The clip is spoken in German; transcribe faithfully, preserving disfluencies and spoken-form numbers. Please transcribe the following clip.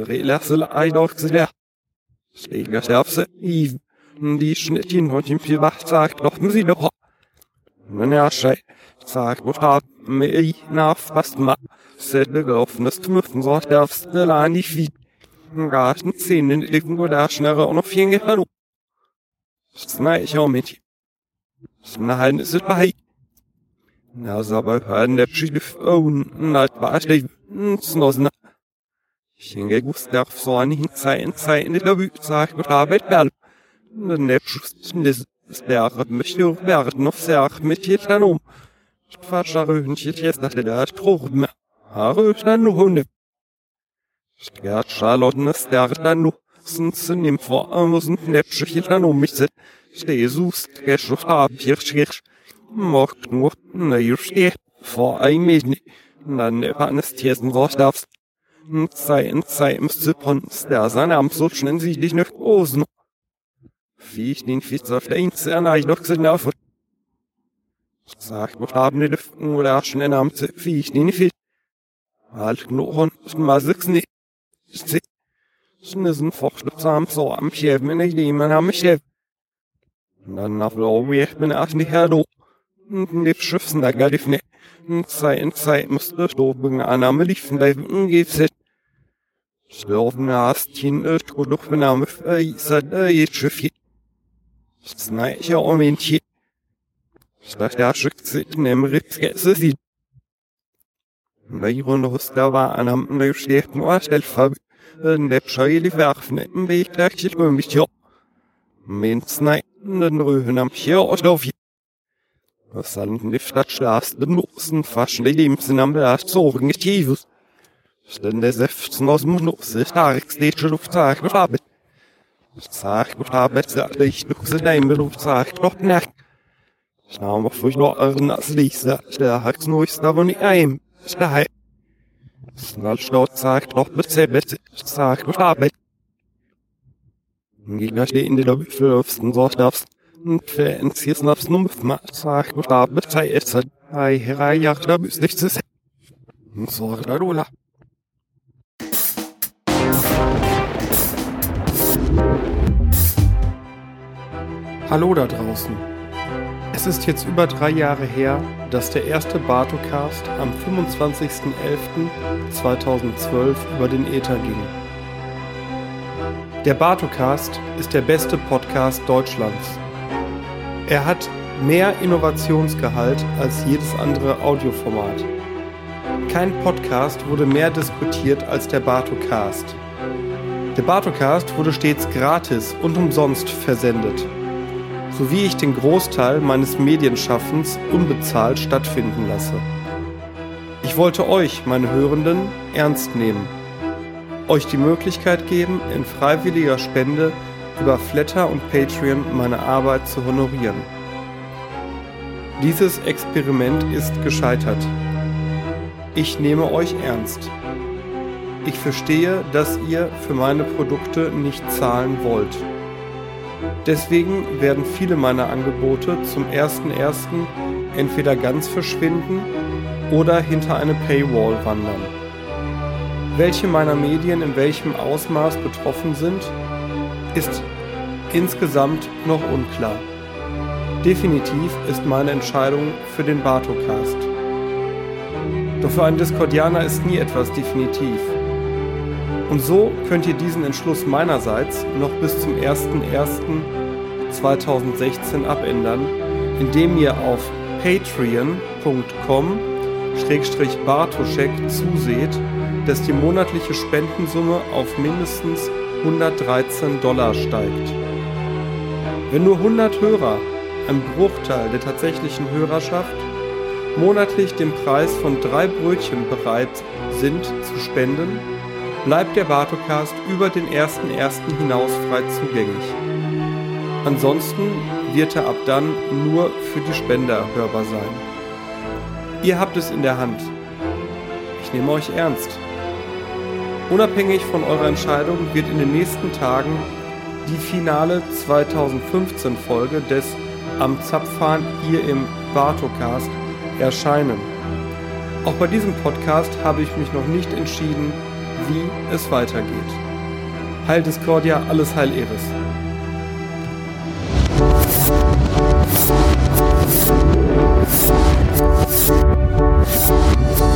Relasse Eidorgsler. Schläger Sterfse, Even, die Schnittchen und im Piewach sagt, kloppen sie doch. Wenn er schei, sagt, wo hab mir nach fast ma, Sätze gelaufenes Tmüffen, so darfst du la nicht wie. Garten Zähnen, irgendwo da schneller und auf jeden Fall. Snai ich auch mit. Snaien ist es bei. Na, so aber hören der Schiff, oh, nalt war ich, snosna. Ich hinge Gustav so an hin Zeiten, Zeiten, der Bühne sagt, was Arbeit werden. Und der Schuss ist der möchte auch werden, auf sehr mit hier dann um. Fahrscharöchen, jetzt nach der Spruch, Haare dann nur Hunde. Ja, Charlotten ist der dann nur, sonst nimm vor, muss ein Näpsche hier dann um mich setzen. Steh, suchst, geschafft, hab hier, schirsch. Mocht nur, na, hier steh, vor ein Mädchen. Dann der Panestiersen raus darfst. Sei in Zeit im Zippons, der seine am so schnell sich dich nicht großen. Wie ich den Fitz auf der Inze ich noch gesehen auf. Sag, was haben die Lüften oder schnell am Zipp, wie ich den Fitz. Halt Knochen, mal sitzen nicht. Schnissen, Fortschrittsam, so am Chef, wenn ich die man am Chef. Dann nach Blau, ich bin auch nicht her, du. Und die Schiffsen, da gar nicht. In Zeit in Zeit musste Stoben Annahme liefen, da geht's nicht. Schlaufen hast hin, ich gut noch benahme, ich sag, jetzt Schiff. Snai ich auch ein Tier. Statt der schickt sich in dem Ritzgäse sieht. Bei Runde da war an am der steht nur Stellfab. In der Scheide werfen im Weg der ich mich ja. Mein Snai, den Röhen am Hier aus auf. Was an die Stadt schlafst, den Nutzen faschen die Lebensinn am Berg zogen nicht Jesus. Denn der Säften aus dem Nusse, stark steht schon auf Tag beschabet. Sag, beschabet, sagte ich, du sie dein Beruf, sag, doch nach. Schau mal, wo ich noch euren als Lisa, der hat's nur ist aber nicht ein. Steil. Snall staut, sag, doch bezebet, sag, beschabet. Gegner stehen in der Büffelöfsten, so darfst. Und Fans hier snaps nur mit Matzach, und da bezeiht es. Ei, herai, ja, da müsst nichts zu sagen. Und so, da, Lola. Hallo da draußen. Es ist jetzt über drei Jahre her, dass der erste Bartocast am fünfundzwanzigsten elften zweitausendzwölf über den Äther ging. Der Bartocast ist der beste Podcast Deutschlands. Er hat mehr Innovationsgehalt als jedes andere Audioformat. Kein Podcast wurde mehr diskutiert als der Bartocast. Der Bartocast wurde stets gratis und umsonst versendet, sowie ich den Großteil meines Medienschaffens unbezahlt stattfinden lasse. Ich wollte euch, meine Hörenden, ernst nehmen, euch die Möglichkeit geben, in freiwilliger Spende über Flattr und Patreon meine Arbeit zu honorieren. Dieses Experiment ist gescheitert. Ich nehme euch ernst. Ich verstehe, dass ihr für meine Produkte nicht zahlen wollt. Deswegen werden viele meiner Angebote zum ersten ersten entweder ganz verschwinden oder hinter eine Paywall wandern. Welche meiner Medien in welchem Ausmaß betroffen sind, ist insgesamt noch unklar. Definitiv ist meine Entscheidung für den Bartocast. Doch für einen Discordianer ist nie etwas definitiv. Und so könnt ihr diesen Entschluss meinerseits noch bis zum ersten ersten zweitausendsechzehn abändern, indem ihr auf patreon punkt com slash bartoschek zuseht, dass die monatliche Spendensumme auf mindestens hundertdreizehn Dollar steigt. Wenn nur hundert Hörer, ein Bruchteil der tatsächlichen Hörerschaft, monatlich den Preis von drei Brötchen bereit sind zu spenden, bleibt der Bartocast über den ersten ersten hinaus frei zugänglich. Ansonsten wird er ab dann nur für die Spender hörbar sein. Ihr habt es in der Hand. Ich nehme euch ernst. Unabhängig von eurer Entscheidung wird in den nächsten Tagen die finale zweitausendfünfzehn Folge des Am Zapfhahn hier im Bartocast erscheinen. Auch bei diesem Podcast habe ich mich noch nicht entschieden, wie es weitergeht. Heil Discordia, alles Heil Eris. We'll be right back.